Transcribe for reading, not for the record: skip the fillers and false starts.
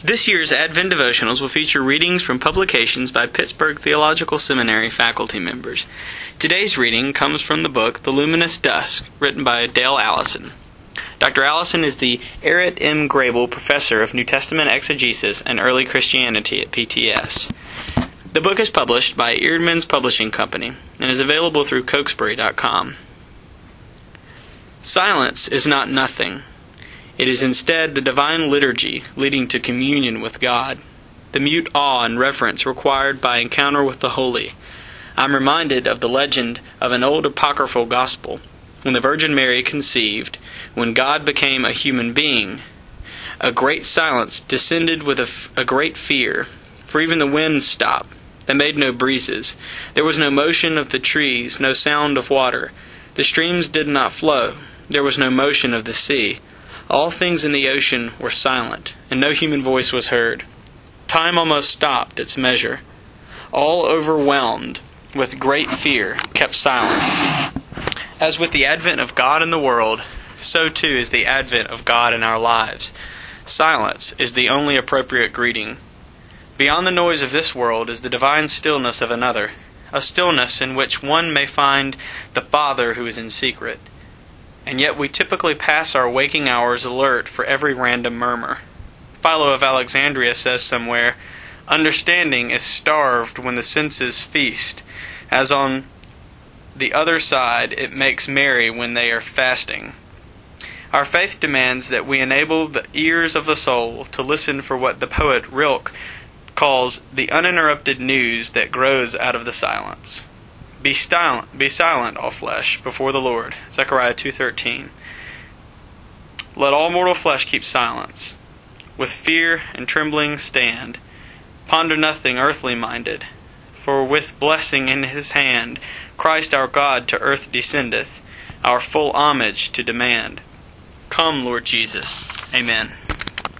This year's Advent Devotionals will feature readings from publications by Pittsburgh Theological Seminary faculty members. Today's reading comes from the book The Luminous Dusk, written by Dale Allison. Dr. Allison is the Eric M. Grable Professor of New Testament Exegesis and Early Christianity at PTS. The book is published by Eerdmans Publishing Company and is available through Cokesbury.com. Silence is not nothing. It is instead the divine liturgy leading to communion with God, the mute awe and reverence required by encounter with the holy. I'm reminded of the legend of an old apocryphal gospel, when the Virgin Mary conceived, when God became a human being. A great silence descended with a great fear, for even the winds stopped. They made no breezes. There was no motion of the trees, no sound of water. The streams did not flow. There was no motion of the sea. All things in the ocean were silent, and no human voice was heard. Time almost stopped its measure. All overwhelmed with great fear kept silence. As with the advent of God in the world, so too is the advent of God in our lives. Silence is the only appropriate greeting. Beyond the noise of this world is the divine stillness of another, a stillness in which one may find the Father who is in secret. And yet we typically pass our waking hours alert for every random murmur. Philo of Alexandria says somewhere, "Understanding is starved when the senses feast, as on the other side it makes merry when they are fasting." Our faith demands that we enable the ears of the soul to listen for what the poet Rilke calls the uninterrupted news that grows out of the silence. Be silent, all flesh, before the Lord. Zechariah 2:13. Let all mortal flesh keep silence. With fear and trembling stand. Ponder nothing earthly minded. For with blessing in his hand, Christ our God to earth descendeth, our full homage to demand. Come, Lord Jesus. Amen.